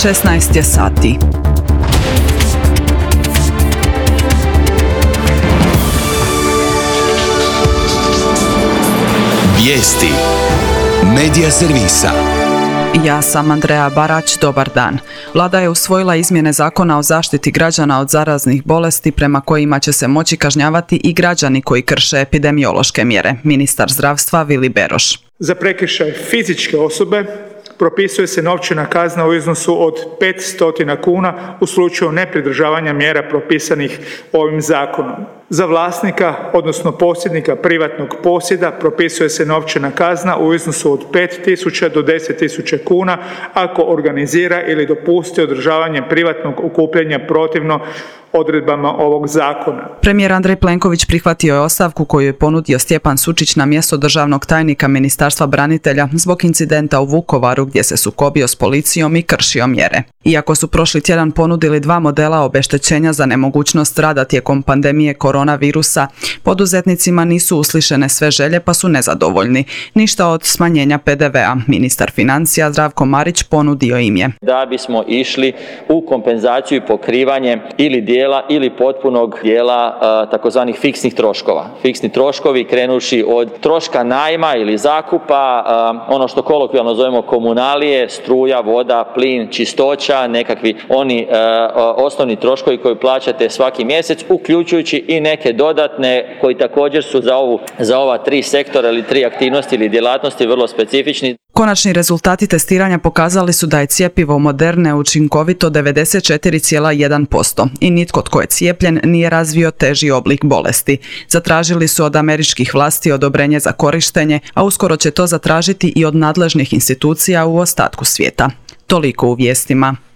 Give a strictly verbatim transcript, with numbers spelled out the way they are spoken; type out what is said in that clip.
šesnaest je sati. Vijesti Medija servisa. Ja sam Andreja Barać, dobar dan. Vlada je usvojila izmjene Zakona o zaštiti građana od zaraznih bolesti prema kojima će se moći kažnjavati i građani koji krše epidemiološke mjere. Ministar zdravstva Vili Beroš. Za prekršaj fizičke osobe propisuje se novčana kazna u iznosu od petsto kuna u slučaju nepridržavanja mjera propisanih ovim zakonom. Za vlasnika, odnosno posjednika privatnog posjeda, propisuje se novčana kazna u iznosu od pet tisuća do deset tisuća kuna ako organizira ili dopusti održavanje privatnog okupljanja protivno odredbama ovog zakona. Premijer Andrej Plenković prihvatio je ostavku koju je ponudio Stjepan Sučić na mjesto državnog tajnika Ministarstva branitelja zbog incidenta u Vukovaru gdje se sukobio s policijom i kršio mjere. Iako su prošli tjedan ponudili dva modela obeštećenja za nemogućnost rada tijekom pandemije koronavirusa, poduzetnicima nisu uslišene sve želje pa su nezadovoljni. Ništa od smanjenja pe de ve a. Ministar financija Zdravko Marić ponudio im je. Da bismo išli u kompenzaciju i pokrivanje ili dijela ili potpunog dijela takozvanih fiksnih troškova. Fiksni troškovi krenuši od troška najma ili zakupa, ono što kolokvijalno zovemo komunalije, struja, voda, plin, čistoća, nekakvi oni osnovni troškovi koji plaćate svaki mjesec, uključujući i neke dodatne koji također su za ovu za ova tri sektora ili tri aktivnosti ili djelatnosti vrlo specifični. Konačni rezultati testiranja pokazali su da je cjepivo Moderne učinkovito devedeset četiri zarez jedan posto i nitko tko je cijepljen nije razvio teži oblik bolesti. Zatražili su od američkih vlasti odobrenje za korištenje, a uskoro će to zatražiti i od nadležnih institucija u ostatku svijeta. Toliko u vijestima.